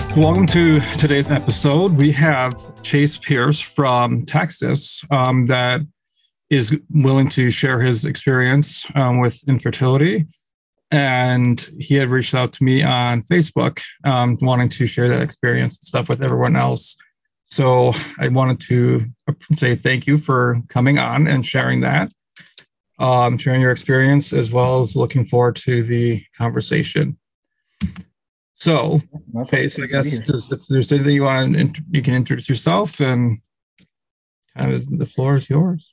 So welcome to today's episode. We have Chase Pierce from Texas that is willing to share his experience with infertility. And he had reached out to me on Facebook wanting to share that experience and stuff with everyone else. So I wanted to say thank you for coming on and sharing that, sharing your experience, as well as looking forward to the conversation. So, Chase, I guess if there's anything you want, you can introduce yourself, and kind of the floor is yours.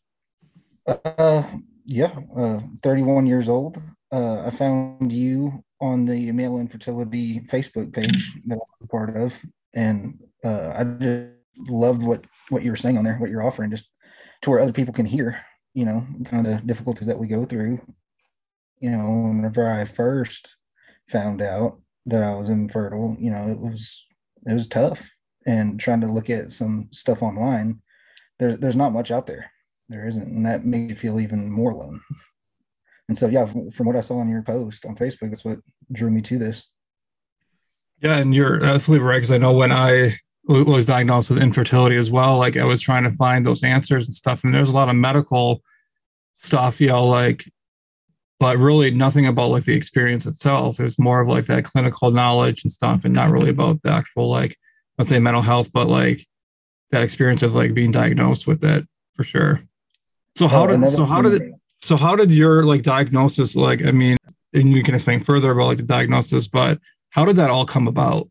31 years old. I found you on the male infertility Facebook page that I'm a part of, and I just loved what you were saying on there, what you're offering, just to where other people can hear, kind of the difficulties that we go through. Whenever I first found out that I was infertile, it was tough, and trying to look at some stuff online, there's not much out there. There isn't, and that made me feel even more alone. And so, yeah, from what I saw on your post on Facebook, that's what drew me to this. Yeah, and you're absolutely right, because I know when I was diagnosed with infertility as well, like I was trying to find those answers and stuff, and there's a lot of medical stuff, but really nothing about like the experience itself. It was more of like that clinical knowledge and stuff, and not really about the actual, like, let's say mental health, but like that experience of like being diagnosed with it for sure. So how did your like diagnosis, like, I mean, and you can explain further about like the diagnosis, but how did that all come about?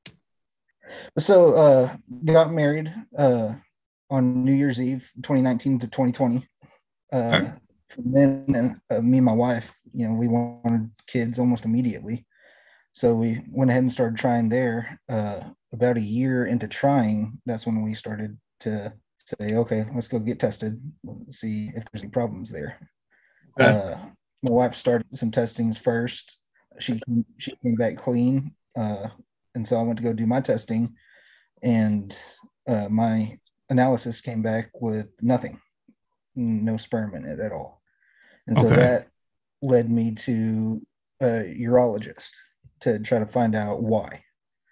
So got married on New Year's Eve 2019 to 2020. Okay. From then, me and my wife, we wanted kids almost immediately. So we went ahead and started trying there. About a year into trying, that's when we started to say, okay, let's go get tested, let's see if there's any problems there. Okay. My wife started some testings first. She came back clean. And so I went to go do my testing, and my analysis came back with nothing, no sperm in it at all. And so Okay. that led me to a urologist to try to find out why.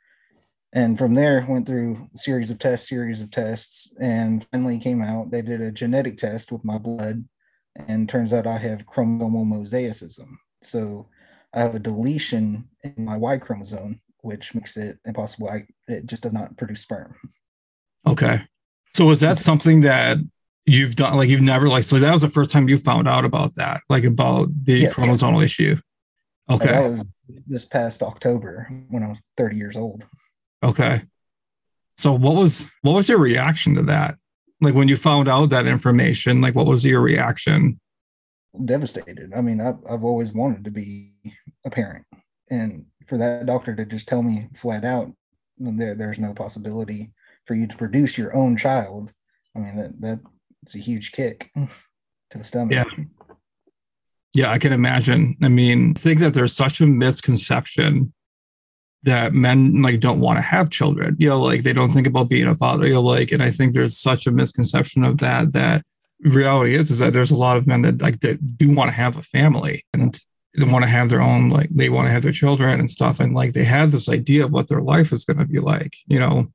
And from there, went through series of tests, and finally came out. They did a genetic test with my blood, and turns out I have chromosomal mosaicism. So I have a deletion in my Y chromosome, which makes it impossible. It just does not produce sperm. Okay. So was that something that you've done, like you've never, like, so that was the first time you found out about that, like about the Yes, chromosomal issue? that Okay. was this past October when I was 30 years old. Okay. So what was your reaction to that? Like when you found out that information, like what was your reaction? Devastated. I mean, I've always wanted to be a parent, and for that doctor to just tell me flat out there's no possibility for you to produce your own child. I mean, that's a huge kick to the Yeah. stomach. Yeah, I can imagine. I mean, I think that there's such a misconception that men like don't want to have children, like they don't think about being a father, like, and I think there's such a misconception of that reality is that there's a lot of men that like that do want to have a family, and they want to have their own, like they want to have their children and stuff, and like they have this idea of what their life is going to be like.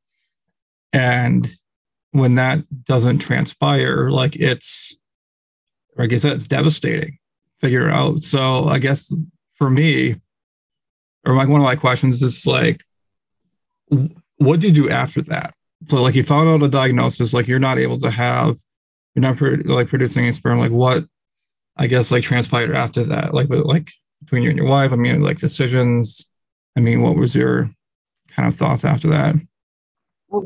And when that doesn't transpire, like it's, like I said, it's devastating. Figure it out. So I guess for me, or like one of my questions is like, what do you do after that? So like you found out a diagnosis, like you're not able to have, you're not like producing a sperm. Like what, I guess, like transpired after that, like between you and your wife. I mean, like decisions. I mean, what was your kind of thoughts after that? Well,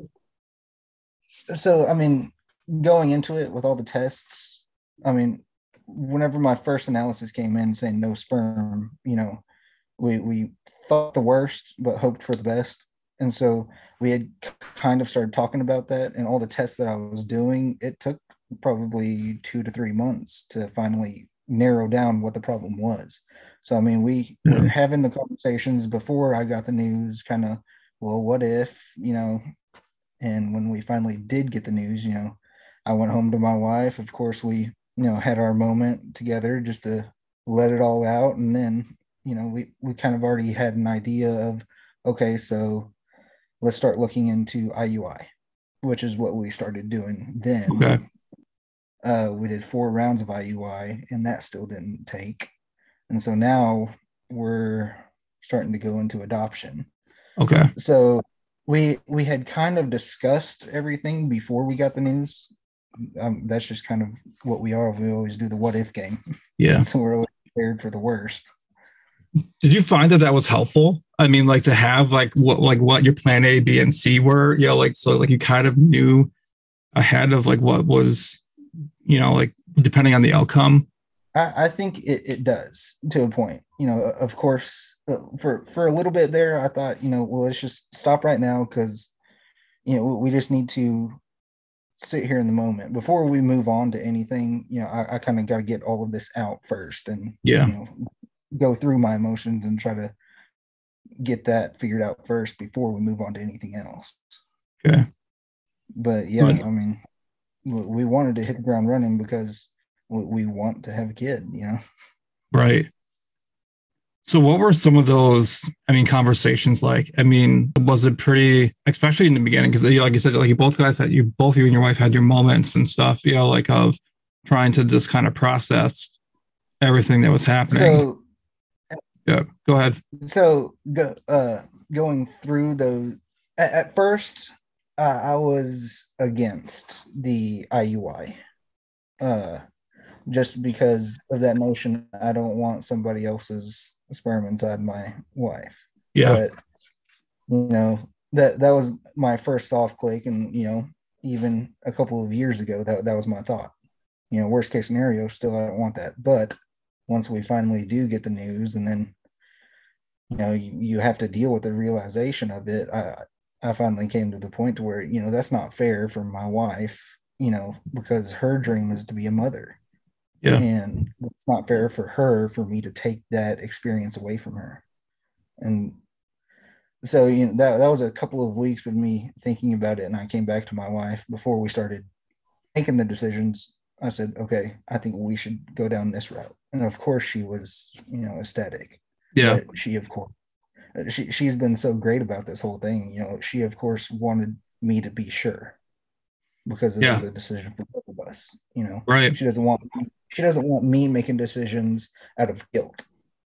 so I mean, going into it with all the tests, I mean, whenever my first analysis came in saying no sperm, we thought the worst but hoped for the best. And so we had kind of started talking about that, and all the tests that I was doing, it took probably 2 to 3 months to finally narrow down what the problem was. So I mean, we were Yeah. having the conversations before I got the news, kind of, well, what if, and when we finally did get the news, I went home to my wife. Of course, we, had our moment together just to let it all out. And then, we kind of already had an idea of, okay, so let's start looking into IUI, which is what we started doing then. Okay. We did 4 rounds of IUI, and that still didn't take. And so now we're starting to go into adoption. Okay. So we had kind of discussed everything before we got the news. That's just kind of what we are. We always do the what if game. Yeah. So we're always prepared for the worst. Did you find that was helpful? I mean, like to have what your plan A, B, and C were, like, so like you kind of knew ahead of like what was, like depending on the outcome. I think it does to a point. Of course, for a little bit there, I thought, well, let's just stop right now because, we just need to sit here in the moment before we move on to anything. I kind of got to get all of this out first and, go through my emotions and try to get that figured out first before we move on to anything else. Okay. But yeah, I mean, we wanted to hit the ground running because we want to have a kid, Right. So what were some of those, conversations like? Was it pretty, especially in the beginning, because like you said, like both you and your wife had your moments and stuff, like of trying to just kind of process everything that was happening. So yeah, go ahead. So going through those, at first, I was against the IUI, just because of that notion. I don't want somebody else's sperm inside my wife. Yeah. But that was my first off click, and even a couple of years ago, that was my thought. Worst case scenario, still I don't want that. But once we finally do get the news, and then you have to deal with the realization of it. I finally came to the point to where that's not fair for my wife, because her dream is to be a mother. Yeah. And it's not fair for her for me to take that experience away from her. And so that was a couple of weeks of me thinking about it, and I came back to my wife before we started making the decisions. I said, okay, I think we should go down this route. And of course she was, ecstatic. Yeah. But she, of course, she's been so great about this whole thing. She, of course, wanted me to be sure because this is a decision for both of us. Right. She doesn't want me making decisions out of guilt.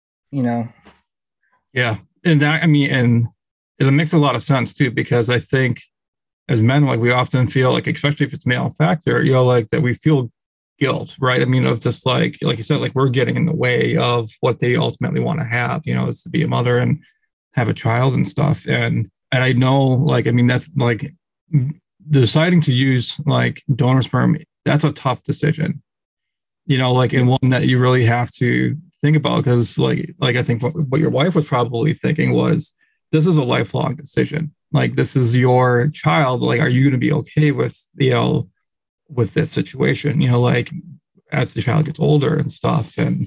Yeah, and that and it makes a lot of sense too, because I think as men, like we often feel like, especially if it's male factor, like that we feel guilt, right? Of just like you said, like we're getting in the way of what they ultimately want to have, is to be a mother and have a child and stuff. And I know, that's like deciding to use like donor sperm, that's a tough decision, and one that you really have to think about, because like I think what your wife was probably thinking was, this is a lifelong decision. Like, this is your child. Like, are you going to be okay with, with this situation, like as the child gets older and stuff. And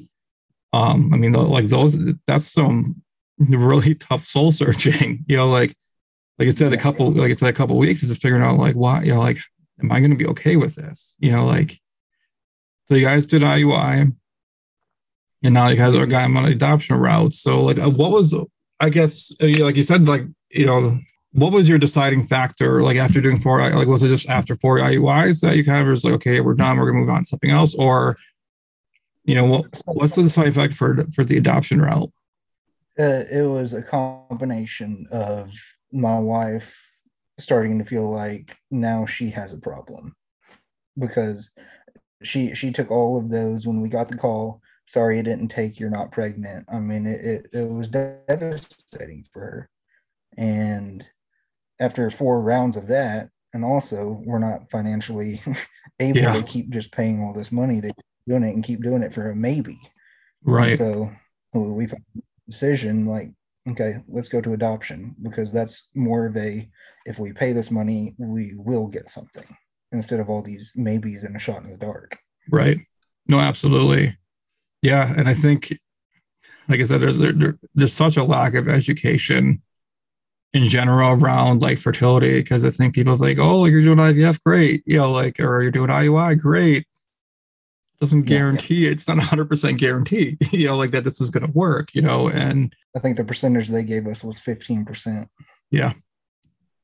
that's some really tough soul searching, like I said, a couple of weeks of just figuring out like why, like, am I going to be okay with this? So you guys did IUI, and now you guys are going on an adoption route. So like, what was, I guess, like you said, like, what was your deciding factor? Like after doing 4, like, was it just after 4 IUIs that you kind of was like, okay, we're done, we're gonna move on to something else? Or, what's the deciding factor for the adoption route? It was a combination of my wife starting to feel like now she has a problem, because she took all of those when we got the call. Sorry, it didn't take. You're not pregnant. It was devastating for her. And after 4 rounds of that, and also we're not financially able to keep just paying all this money to doing it and keep doing it for a maybe. Right. And so we found a decision like, okay, let's go to adoption, because that's more of a, if we pay this money, we will get something, instead of all these maybes and a shot in the dark. Right. No, absolutely. Yeah. And I think, like I said, there's such a lack of education in general around like fertility, because I think people think, oh, you're doing IVF, great, or you're doing IUI, great. Doesn't guarantee it's not 100% guarantee, like that this is going to work, and I think the percentage they gave us was 15%. Yeah.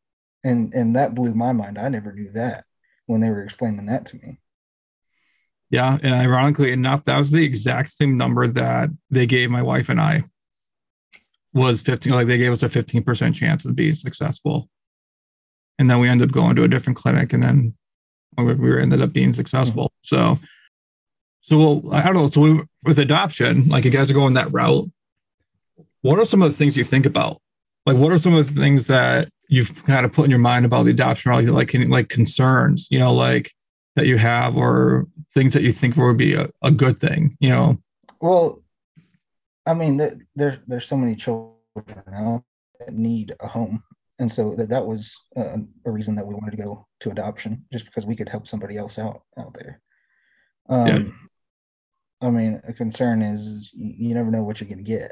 And that blew my mind. I never knew that when they were explaining that to me. Yeah. And ironically enough, that was the exact same number that they gave my wife and I, was 15. Like they gave us a 15% chance of being successful. And then we ended up going to a different clinic, and then we ended up being successful. Mm-hmm. So I don't know. So with adoption, like you guys are going that route, what are some of the things you think about? Like, what are some of the things that you've kind of put in your mind about the adoption route, like concerns, like that you have, or things that you think would be a good thing, Well, I mean, there's so many children now that need a home. And so that was a reason that we wanted to go to adoption, just because we could help somebody else out there. Yeah. I mean, a concern is you never know what you're going to get,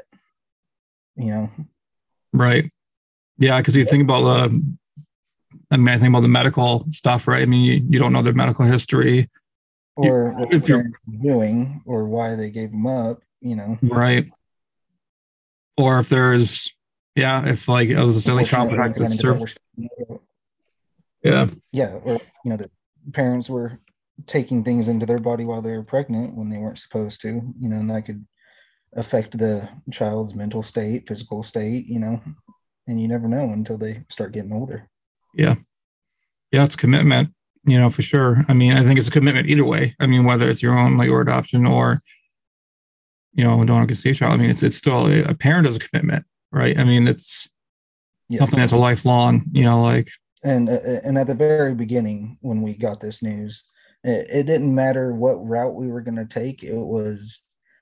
Right. Yeah, because you think about I think about the medical stuff, right? I mean, you don't know their medical history, or what they're doing, or why they gave them up, Right. Or if there's, if like it was a silly child protective service. Yeah. Yeah, or the parents were taking things into their body while they were pregnant when they weren't supposed to, and that could affect the child's mental state, physical state, and you never know until they start getting older. Yeah. Yeah, it's commitment, for sure. I mean, I think it's a commitment either way. I mean, whether it's your own, like, or adoption, or, don't want to see a child. I mean, it's still a parent is a commitment, right? I mean, it's something that's a lifelong, like. And at the very beginning, when we got this news, it didn't matter what route we were going to take. It was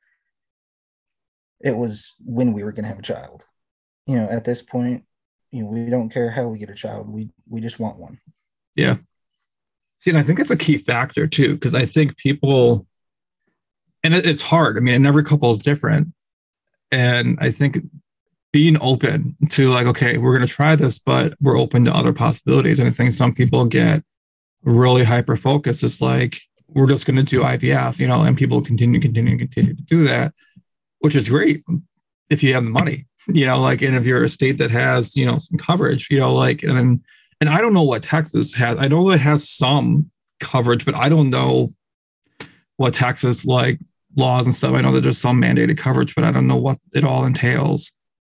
when we were going to have a child. At this point, we don't care how we get a child. We just want one. Yeah. See, and I think that's a key factor too, because I think people, and it's hard. I mean, and every couple is different. And I think being open to, like, okay, we're going to try this, but we're open to other possibilities. And I think some people get really hyper focused. It's like, we're just going to do IVF, and people continue to do that, which is great if you have the money, like, and if you're a state that has, some coverage, like, and I don't know what Texas has. I know it has some coverage, but I don't know what Texas, like, laws and stuff. I know that there's some mandated coverage, but I don't know what it all entails.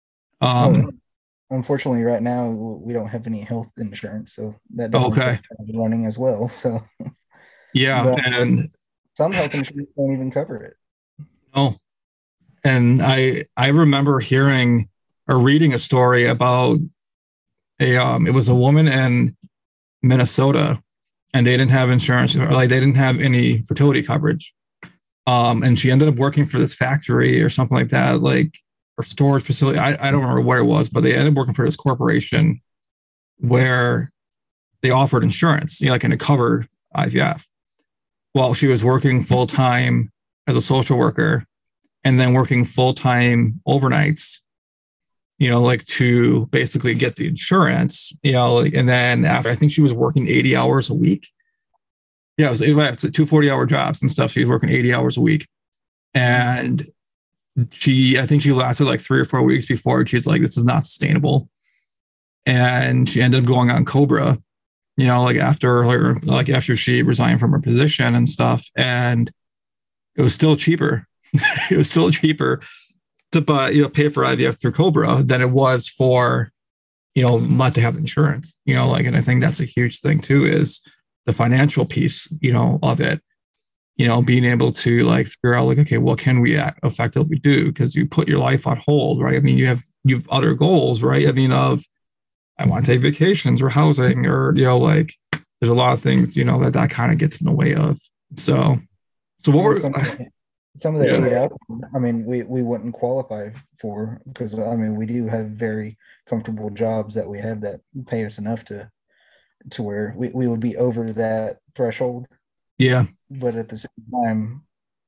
Unfortunately, right now we don't have any health insurance, so that doesn't running as well. So yeah, and some health insurance don't even cover it. No, and I remember hearing or reading a story about it was a woman in Minnesota, and they didn't have insurance, or like they didn't have any fertility coverage. And she ended up working for this factory or something like that, like, or storage facility. I don't remember where it was, but they ended up working for this corporation where they offered insurance, like, and it covered IVF. While she was working full time as a social worker, and then working full time overnights, like, to basically get the insurance, and then after, I think she was working 80 hours a week. Yeah, it was 2 40-hour jobs and stuff. She was working 80 hours a week. And I think she lasted like 3 or 4 weeks before she's like, this is not sustainable. And she ended up going on Cobra, like after she resigned from her position and stuff. And it was still cheaper. It was still cheaper to pay for IVF through Cobra than it was for, not to have insurance, like, and I think that's a huge thing too, is the financial piece, of it, being able to, like, figure out, like, okay, what can we effectively do? Because you put your life on hold, right? I mean, you have other goals, right? I mean, I want to take vacations or housing, or, like, there's a lot of things, that kind of gets in the way of. So what were some of the aid out there, I mean, we wouldn't qualify for, because, I mean, we do have very comfortable jobs that we have that pay us enough to where we would be over that threshold. Yeah. But at the same time,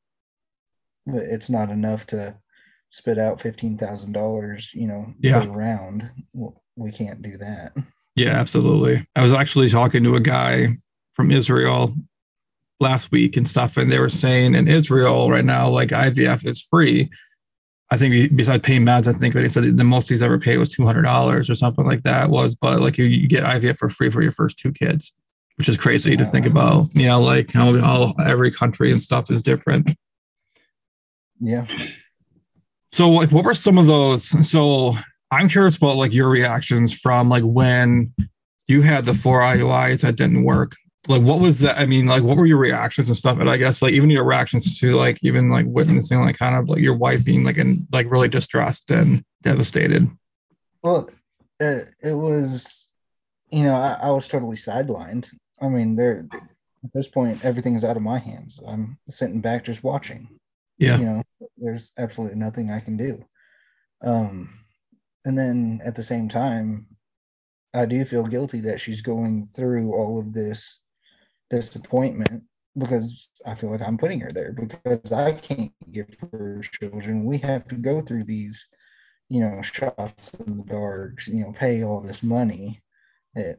it's not enough to spit out $15,000, per round. We can't do that. Yeah, absolutely. I was actually talking to a guy from Israel last week and stuff, and they were saying in Israel right now, like, IVF is free. I think besides paying meds, I think like I said, the most he's ever paid was $200 or something like that was, but like you get IVF for free for your first two kids, which is crazy to think about, you know, like how every country and stuff is different. Yeah. So like, what were some of those? So I'm curious about like your reactions from like when you had the 4 IUIs that didn't work. Like, what was that? I mean, like, what were your reactions and stuff? And I guess like even your reactions to like even like witnessing like kind of like your wife being like in like really distressed and devastated. Well, it was, I was totally sidelined. I mean, there at this point, everything's out of my hands. I'm sitting back just watching. Yeah. There's absolutely nothing I can do. Um, and then at the same time, I do feel guilty that she's going through all of this disappointment because I feel like I'm putting her there because I can't give her children. We have to go through these, shots in the dark, pay all this money. That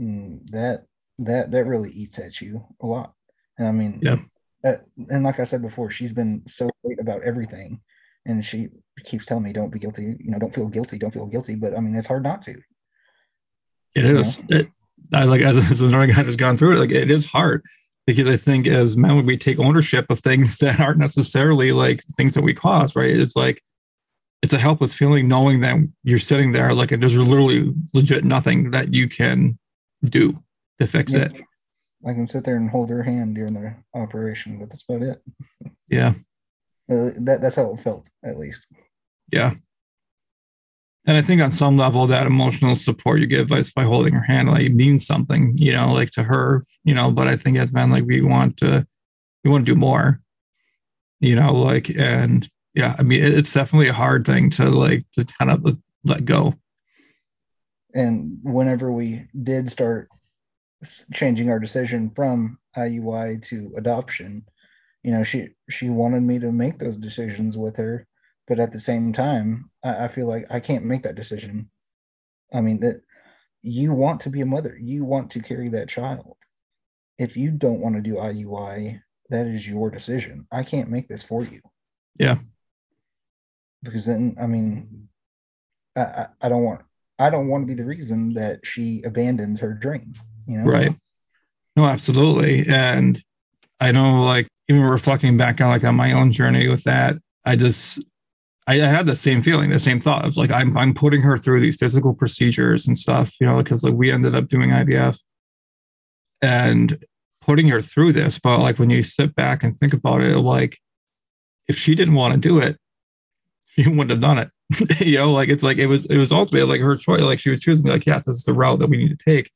that really eats at you a lot. And I mean, Yeah. and like I said before, she's been so great about everything, and she keeps telling me, "Don't be guilty. Don't feel guilty. Don't feel guilty." But I mean, it's hard not to. It is. I like as another guy that's gone through it, like it is hard because I think as men we take ownership of things that aren't necessarily like things that we cause, right? It's like it's a helpless feeling knowing that you're sitting there like there's literally legit nothing that you can do to fix it. I can sit there and hold her hand during the operation, but that's about it. Yeah. That's how it felt, at least. Yeah. And I think on some level that emotional support you give by holding her hand like means something, like to her, but I think as men, like we want to do more, like, and yeah, I mean, it's definitely a hard thing to kind of let go. And whenever we did start changing our decision from IUI to adoption, she wanted me to make those decisions with her, but at the same time, I feel like I can't make that decision. I mean, that you want to be a mother, you want to carry that child. If you don't want to do IUI, that is your decision. I can't make this for you. Yeah. Because then, I mean, I don't want to be the reason that she abandons her dream. Right. No, absolutely. And I know, like, even reflecting back on like on my own journey with that, I had the same feeling, the same thought of like I'm putting her through these physical procedures and stuff, because like we ended up doing IVF and putting her through this. But like when you sit back and think about it, like if she didn't want to do it, she wouldn't have done it. Like it's like it was ultimately like her choice. Like she was choosing, like, yes, this is the route that we need to take.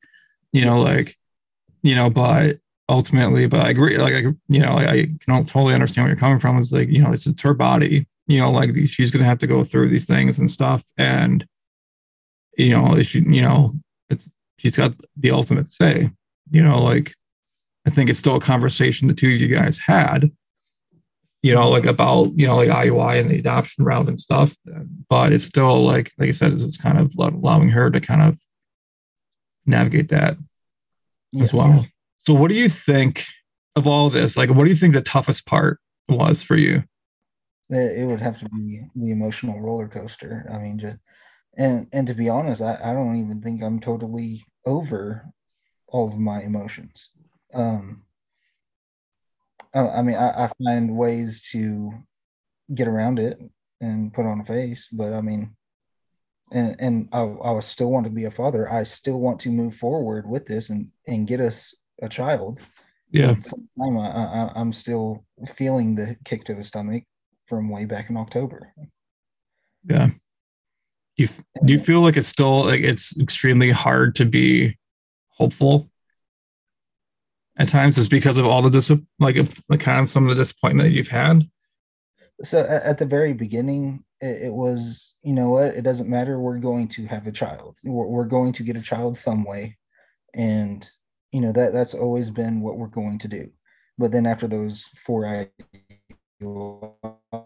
But ultimately, but I agree. Like I can totally understand where you're coming from. It's like, it's her body. Like she's gonna have to go through these things and stuff. And she's got the ultimate say. Like I think it's still a conversation the two of you guys had, like about, like IUI and the adoption route and stuff. But it's still like I said, it's kind of allowing her to kind of navigate that as well. So what do you think of all this? Like, what do you think the toughest part was for you? It would have to be the emotional roller coaster. I mean, and to be honest, I don't even think I'm totally over all of my emotions. I mean, I find ways to get around it and put on a face, but I mean, and I still want to be a father. I still want to move forward with this and get us a child. Yeah. But at the same time, I'm still feeling the kick to the stomach from way back in October. Yeah. Do you feel like it's still like it's extremely hard to be hopeful at times just because of all of this, like kind of some of the disappointment that you've had? So at the very beginning, it was, you know what, it doesn't matter. We're going to have a child. We're going to get a child some way. And, that's always been what we're going to do. But then after those 4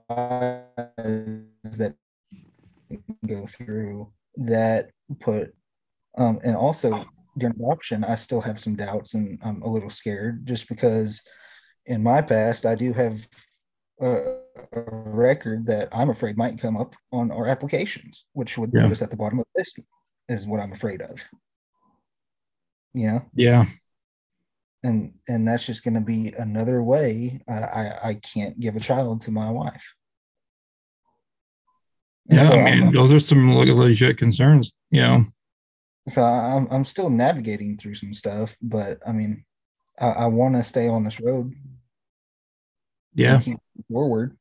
that go through, that put, and also during adoption, I still have some doubts and I'm a little scared just because in my past, I do have a record that I'm afraid might come up on our applications, which would Yeah. put us at the bottom of the list, is what I'm afraid of. You know, Yeah. and that's just going to be another way I can't give a child to my wife. And Yeah. I so mean, those are some legit concerns, you know? I'm still navigating through some stuff, but I mean, I want to stay on this road Yeah. and keep forward.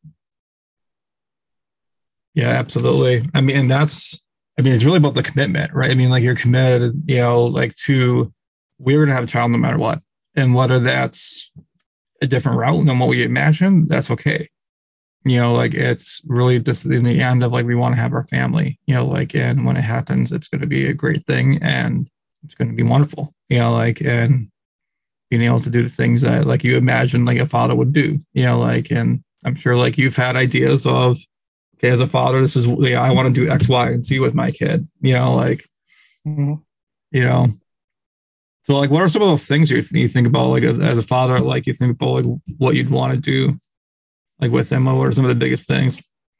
Yeah, absolutely. I mean, and I mean, it's really about the commitment, right? I mean, like you're committed, you know, like to, we're going to have a child no matter what. And whether that's a different route than what we imagine, that's okay. You know, like it's really just in the end of like, we want to have our family, you know, like, and when it happens, it's going to be a great thing and it's going to be wonderful, you know, like, and being able to do the things that like you imagine like a father would do, you know, like, and I'm sure like you've had ideas of, okay, as a father, this is, you know, I want to do X, Y, and Z with my kid, you know, like, Mm-hmm. you know, so like, what are some of those things you think about like as a father, like you think about like what you'd want to do like with them? What are some of the biggest things?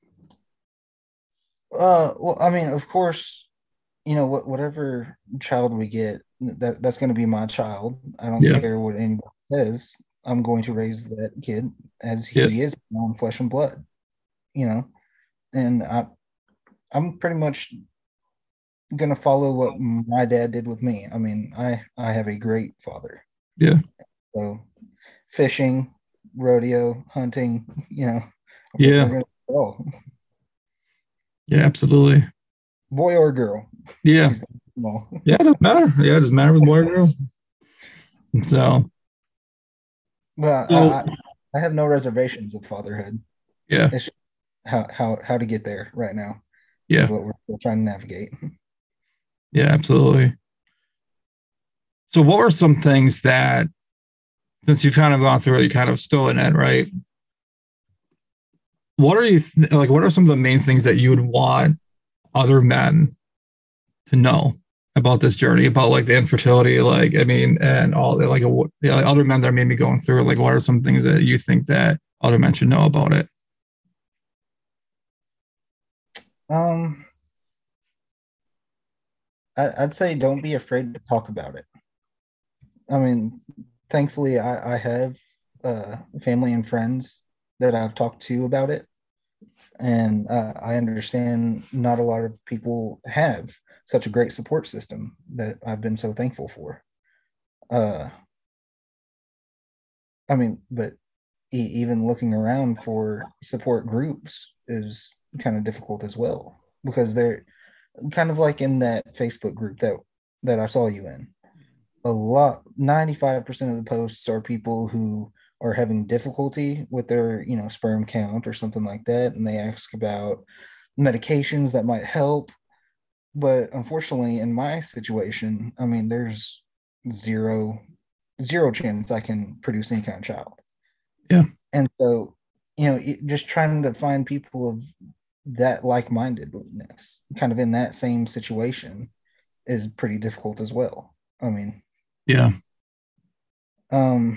Well, I mean, of course, whatever child we get, that's going to be my child. I don't Yeah. care what anybody says. I'm going to raise that kid as Yeah. he is, my own flesh and blood. You know, and I'm pretty much going to follow what my dad did with me. I mean, I have a great father. Yeah. So fishing, rodeo, hunting, we're Yeah. going to go, Yeah. Absolutely. boy or girl. Yeah. She's small. Yeah. It doesn't matter. Yeah. It doesn't matter with boy or girl. So, Well, so I have no reservations of fatherhood. yeah. It's just how to get there right now is Yeah. what we're trying to navigate. Yeah. Absolutely. So, what were some things that, since you've kind of gone through it, you kind of still in it, right? What are like? What are some of the main things that you would want other men to know about this journey, about like the infertility, like I mean, and all the like, you know, like other men that are maybe going through it? Like, what are some things that you think that other men should know about it? Um, I'd say don't be afraid to talk about it. I mean, thankfully, I have family and friends that I've talked to about it, and I understand not a lot of people have such a great support system that I've been so thankful for. Uh, I mean, but even looking around for support groups is kind of difficult as well because they're kind of like in that Facebook group that I saw you in. 95% of the posts are people who are having difficulty with their, sperm count or something like that, and they ask about medications that might help. But unfortunately, in my situation, I mean, there's zero zero chance I can produce any kind of child. Yeah. And so, just trying to find people of that like-mindedness, kind of in that same situation, is pretty difficult as well. I mean, Yeah. um,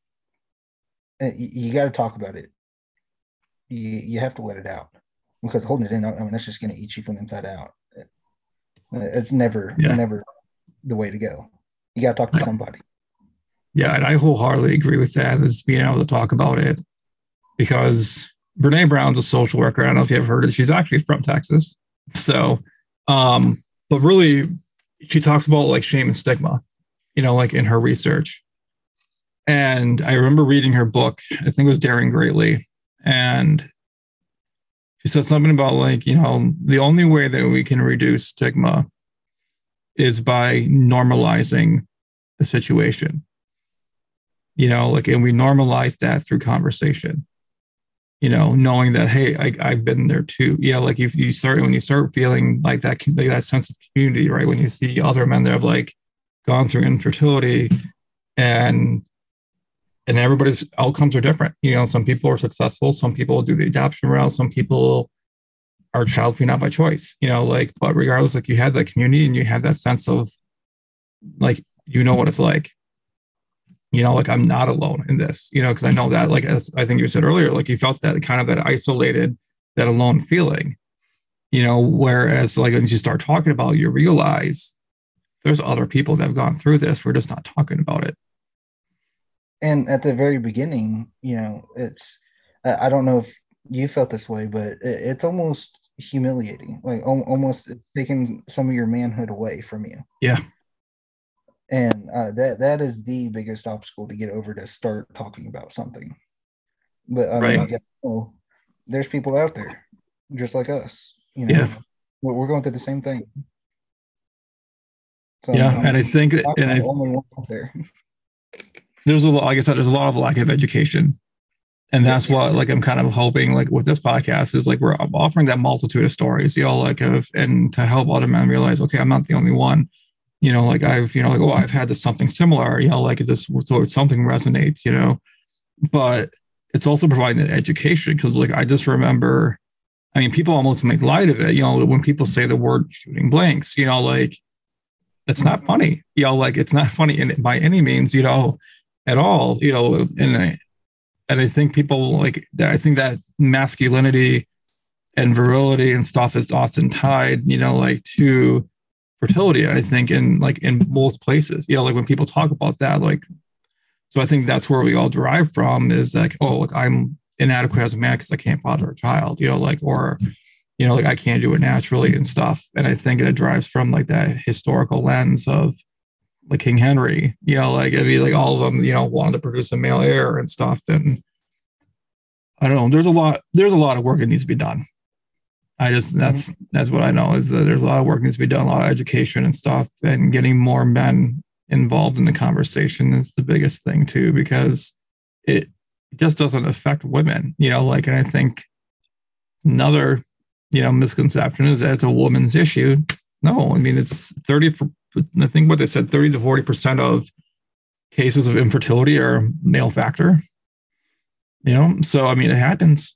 you got to talk about it. You have to let it out because holding it in, I mean, that's just going to eat you from the inside out. It's Yeah. never the way to go. You got to talk to somebody. Yeah. And I wholeheartedly agree with that, is being able to talk about it, because Brene Brown's a social worker. I don't know if you ever heard it. She's actually from Texas. So, but really, she talks about like shame and stigma, you know, like in her research. And I remember reading her book, I think it was Daring Greatly. And she said something about like, you know, the only way that we can reduce stigma is by normalizing the situation, you know, like, and we normalize that through conversation, you know, knowing that, hey, I've been there too. Yeah. Like if you start, when you start feeling like that sense of community, right? When you see other men that have like gone through infertility, and everybody's outcomes are different. You know, some people are successful, some people do the adoption route, some people are child free not by choice. You know, like, but regardless, like you had that community and you had that sense of like, you know what it's like. you know, like I'm not alone in this, you know, because I know that, like, as I think you said earlier, like you felt that kind of that isolated, that alone feeling, you know, whereas like once you start talking about it, you realize there's other people that have gone through this. We're just not talking about it. And at the very beginning, you know, it's I don't know if you felt this way, but it's almost humiliating. Like almost it's taking some of your manhood away from you. Yeah. And that is the biggest obstacle to get over, to start talking about something. But I mean, Right. you got, oh, there's people out there just like us. You know, Yeah. we're going through the same thing. So Yeah. And I think, I'm and not the I, only one out there. there's a lot, like I said, there's a lot of lack of education. And Yes. that's what, like, I'm kind of hoping, like, with this podcast is like, we're offering that multitude of stories, you know, like, and to help other men realize, okay, I'm not the only one, you know, like I've, you know, like, oh, I've had this something similar, you know, like this, so something resonates, you know, but it's also providing that education. Cause like, I just remember, I mean, people almost make light of it, you know, when people say the word shooting blanks, you know, like, it's not funny, you know, like it's not funny by any means, you know, at all, you know, and I think people like that. I think that masculinity and virility and stuff is often tied, you know, like to fertility. I think in like in most places, you know, like when people talk about that, like, so I think that's where we all derive from is like, oh, like I'm inadequate as a man because I can't father a child, you know, like, or, you know, like I can't do it naturally and stuff. And I think it derives from like that historical lens of like King Henry, you know, like I mean, like all of them, you know, wanted to produce a male heir and stuff. And I don't know. There's a lot of work that needs to be done. I just Mhm. that's what I know is that there's a lot of work that needs to be done, a lot of education and stuff, and getting more men involved in the conversation is the biggest thing too, because it just doesn't affect women, you know, like, and I think another, you know, misconception is that it's a woman's issue. No, I mean, it's 30, I think what they said, 30 to 40% of cases of infertility are male factor, you know? So, I mean, it happens.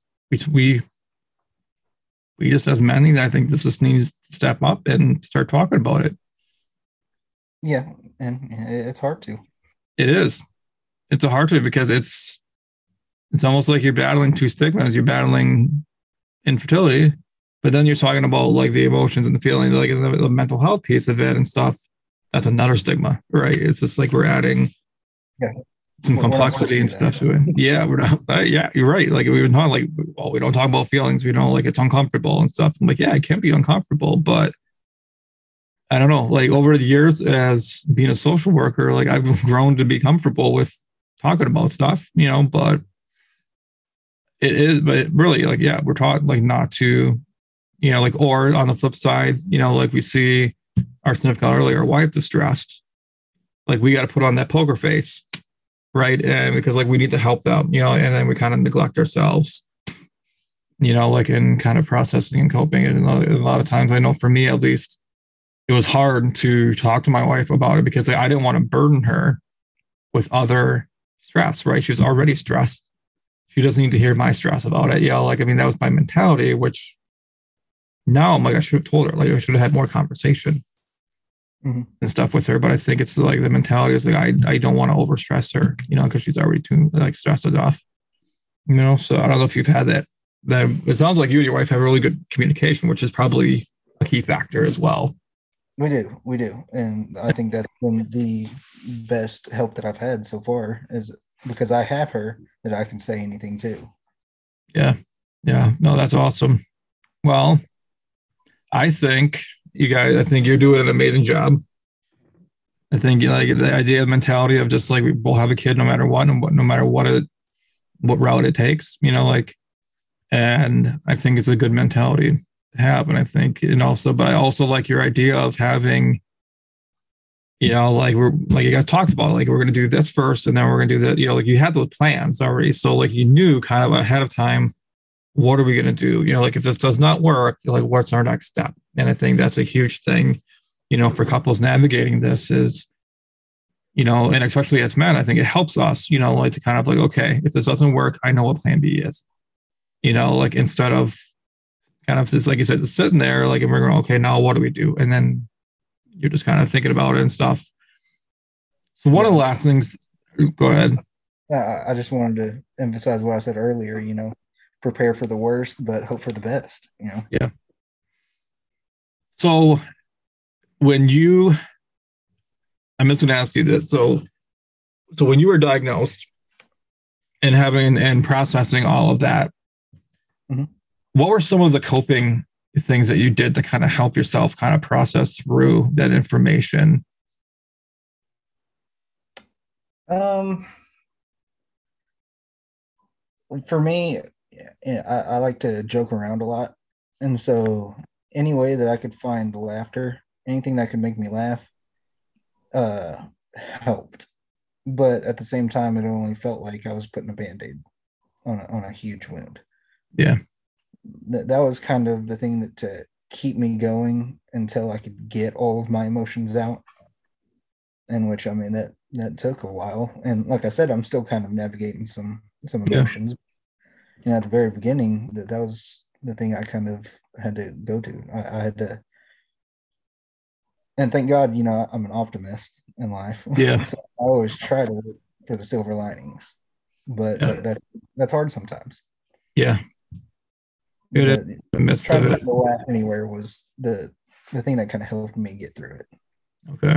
We just as men, I think this just needs to step up and start talking about it. Yeah, and it's hard to. It is. It's a hard to because it's almost like you're battling two stigmas. You're battling infertility, but then you're talking about like the emotions and the feelings, like the mental health piece of it and stuff. That's another stigma, right? It's just like we're adding Yeah, some we're not supposed complexity to and do that. stuff to it. Yeah, we're not. Yeah, you're right. Like we've been talking, like, well, we don't talk about feelings. We don't, like, it's uncomfortable and stuff. I'm like, yeah, it can be uncomfortable, but I don't know. Like over the years, as being a social worker, like I've grown to be comfortable with talking about stuff, you know. But it is, but really, like, yeah, we're taught like not to, you know, like, or on the flip side, you know, like we see our significant other, our wife distressed, like we got to put on that poker face, right? And because like we need to help them, you know, and then we kind of neglect ourselves, you know, like in kind of processing and coping. And a lot of times, I know for me at least, it was hard to talk to my wife about it because I didn't want to burden her with other stress, right? She was already stressed. She doesn't need to hear my stress about it. Yeah, like, I mean, that was my mentality, which now I'm like, I should have told her, like, I should have had more conversation Mhm. and stuff with her. But I think it's like the mentality is like, I don't want to overstress her, you know, because she's already too like stressed enough, you know? So I don't know if you've had that it sounds like you and your wife have really good communication, which is probably a key factor as well. We do, and I think that's been the best help that I've had so far, is because I have her that I can say anything to. Yeah. Yeah. No, that's awesome. Well, I think I think you're doing an amazing job. I think like the idea, mentality of just like we'll have a kid no matter what, and no matter what route it takes, you know, like, and I think it's a good mentality to have. And I think, and also, but I also like your idea of having, you know, like we're like you guys talked about, like we're going to do this first, and then we're going to do that. You know, like you had those plans already, so like you knew kind of ahead of time what are we going to do? You know, like if this does not work, you're like, what's our next step? And I think that's a huge thing, you know, for couples navigating this is, you know, and especially as men, I think it helps us, you know, like to kind of like, okay, if this doesn't work, I know what plan B is, you know, like instead of kind of just like you said, just sitting there, like, and we're going, okay, now what do we do? And then you're just kind of thinking about it and stuff. So one of Yeah, the last things Go ahead. I just wanted to emphasize what I said earlier. Prepare for the worst, but hope for the best. Yeah. So when you, I'm just going to ask you this. So when you were diagnosed and having and processing all of that, Mhm. what were some of the coping things that you did to kind of help yourself kind of process through that information? Um, for me, I like to joke around a lot, and so any way that I could find laughter, anything that could make me laugh, helped. But at the same time, it only felt like I was putting a band-aid on a huge wound. Yeah. That was kind of the thing that to keep me going until I could get all of my emotions out. In which, I mean, that took a while, and like I said, I'm still kind of navigating some Yeah. emotions. At the very beginning, that was the thing I kind of had to go to. I had to, and thank God, I'm an optimist in life, Yeah. so I always try to look for the silver linings. But Yeah. that's hard sometimes. Yeah. It is But in the midst trying of to it. find the laugh anywhere was the thing that kind of helped me get through it. Okay.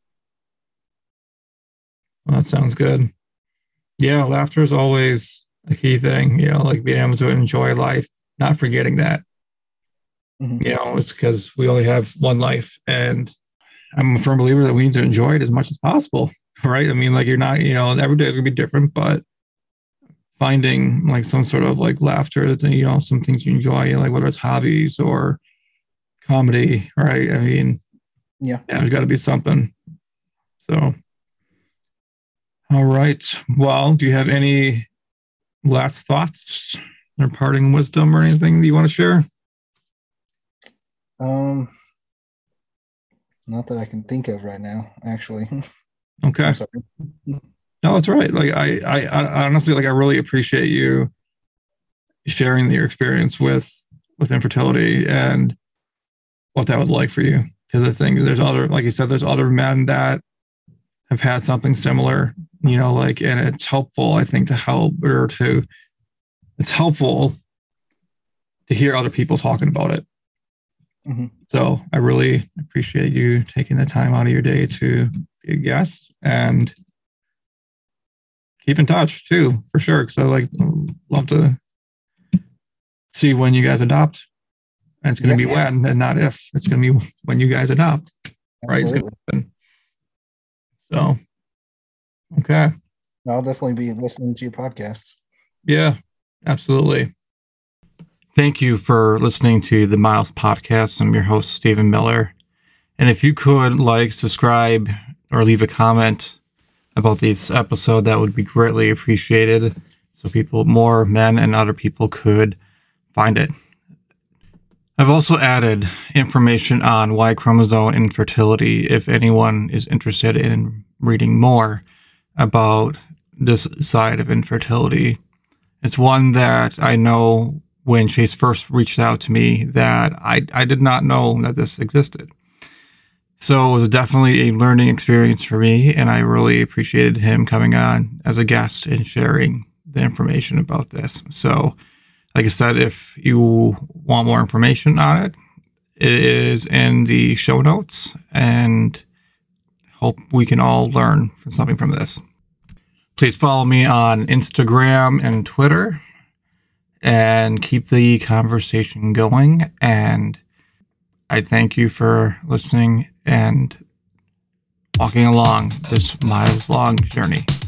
Well, that sounds good. Yeah. Laughter is always a key thing, like being able to enjoy life, not forgetting that, Mm-hmm. it's because we only have one life. And I'm a firm believer that we need to enjoy it as much as possible. Right. I mean, like you're not, every day is going to be different, but finding like some sort of like laughter, some things you enjoy, like whether it's hobbies or comedy, right? I mean, Yeah. there's got to be something. So, all right. Well, do you have any last thoughts or parting wisdom or anything that you want to share? Um, Not that I can think of right now, actually. Okay. I'm sorry. No, that's right. Like I honestly, like I really appreciate you sharing your experience with infertility and what that was like for you. Because I think there's other, like you said, there's other men that have had something similar, like, and it's helpful, I think, to help or to, it's helpful to hear other people talking about it. Mm-hmm. So I really appreciate you taking the time out of your day to be a guest and keep in touch too, for sure. Because I like love to see when you guys adopt. And it's going to Yeah, be when and not if. It's going to be when you guys adopt, right? It's going absolutely. to happen. So, okay. I'll definitely be listening to your podcasts. Yeah, absolutely. Thank you for listening to the Miles Podcast. I'm your host, Stephen Miller. And if you could like, subscribe, or leave a comment about this episode, that would be greatly appreciated. So more men and other people could find it. I've also added information on Y chromosome infertility if anyone is interested in reading more about this side of infertility. It's one that I know when Chase first reached out to me that I did not know that this existed. So it was definitely a learning experience for me, and I really appreciated him coming on as a guest and sharing the information about this. So, like I said, if you want more information on it, it is in the show notes, and hope we can all learn from something from this. Please follow me on Instagram and Twitter and keep the conversation going. And I thank you for listening and walking along this miles long journey.